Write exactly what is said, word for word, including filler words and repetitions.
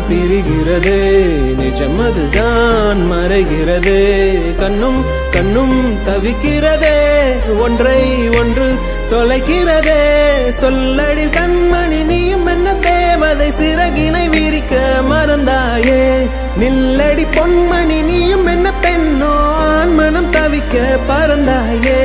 பிரிகிறதே, நிஜம் அதுதான் மறைகிறதே. கண்ணும் கண்ணும் தவிக்கிறதே, ஒன்றை ஒன்று தொலைக்கிறதே. சொல்லடி கண்மணி நீயும் என்ன தேவதை, சிறகினை விரிக்க மறந்தாயே. நில்லடி பொன்மணி நீயும் என்ன பெண்ணோ, ஆண் மனம் தவிக்க பறந்தாயே.